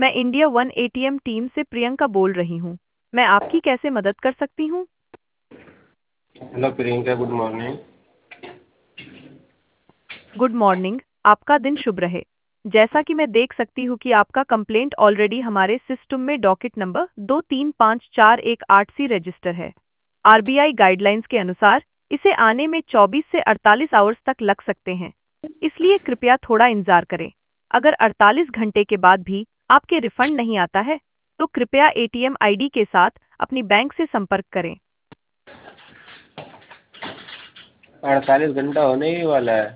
मैं India one ATM team से प्रियंका बोल रही हूँ। मैं आपकी कैसे मदद कर सकती हूँ? Hello Priyanka, good morning. Good morning, आपका दिन शुभ रहे। जैसा कि मैं देख सकती हूँ कि आपका कंप्लेंट ऑलरेडी हमारे सिस्टम में डॉकेट नंबर 235418C रजिस्टर है। आरबीआई गाइडलाइंस के अनुसार इसे आने में 24 से 48 आवर्स तक लग सकते हैं, इसलिए कृपया थोड़ा इंतजार करें। अगर 48 घंटे के बाद भी आपके रिफंड नहीं आता है, तो कृपया एटीएम आईडी के साथ अपनी बैंक से संपर्क करें। 48 घंटा होने ही वाला है।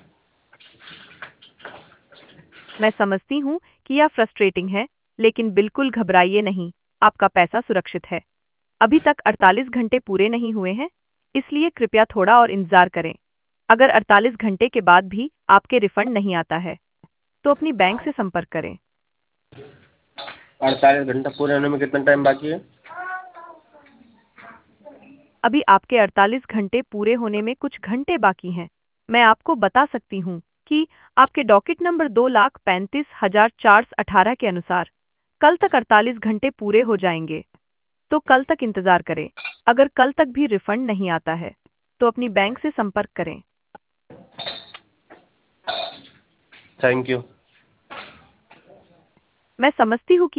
मैं समझती हूँ कि यह फ्रस्ट्रेटिंग है, लेकिन बिल्कुल घबराइए नहीं, आपका पैसा सुरक्षित है। अभी तक 48 घंटे पूरे नहीं हुए हैं, इसलिए कृपया थोड़ा और इंतजार करें। अगर 48 घंटे के बाद भी आपके रिफंड नहीं आता है, तो अपनी बैंक से संपर्क करें। 48 घंटा पूरे होने में कितना टाइम बाकी है? अभी आपके 48 घंटे पूरे होने में कुछ घंटे बाकी हैं। मैं आपको बता सकती हूँ कि आपके डॉकेट नंबर 2,35,418 के अनुसार कल तक 48 घंटे पूरे हो जाएंगे, तो कल तक इंतजार करें। अगर कल तक भी रिफंड नहीं आता है, तो अपनी बैंक से संपर्क करें। Thank you. मैं समझती हूँ कि